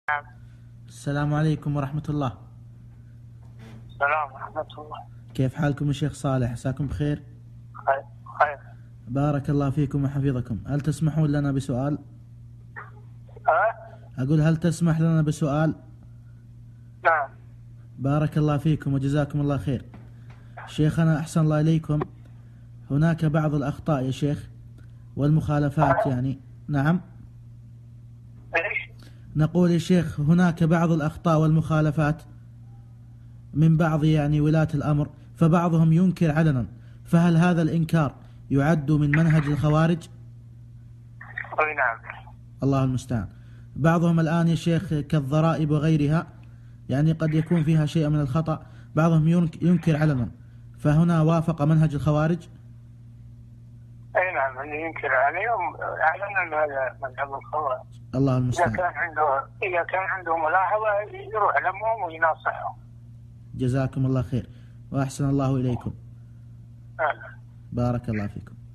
نعم. السلام عليكم ورحمة الله. السلام ورحمة الله. كيف حالكم يا شيخ صالح؟ عساكم بخير. خير. بارك الله فيكم وحفظكم. هل تسمحون لنا بسؤال؟ أقول هل تسمح لنا بسؤال؟ نعم. بارك الله فيكم وجزاكم الله خير. شيخنا أحسن الله إليكم، هناك بعض الأخطاء يا شيخ والمخالفات يعني. نعم. ايش؟ نقول يا شيخ هناك بعض الأخطاء والمخالفات من بعض يعني ولاة الأمر، فبعضهم ينكر علنا، فهل هذا الإنكار يعد من منهج الخوارج؟ اي نعم. الله المستعان. بعضهم الآن يا شيخ كالضرائب وغيرها يعني قد يكون فيها شيء من الخطأ، بعضهم ينكر علنا، فهنا وافق منهج الخوارج؟ اي نعم، اللي ينكر عليهم اعلن ان هذا مذهب الخوارج. الله المستعان. اذا كان عنده ملاحظة يروح لهم ويناصحهم. جزاكم الله خير وأحسن الله إليكم. أهلا. بارك الله فيكم.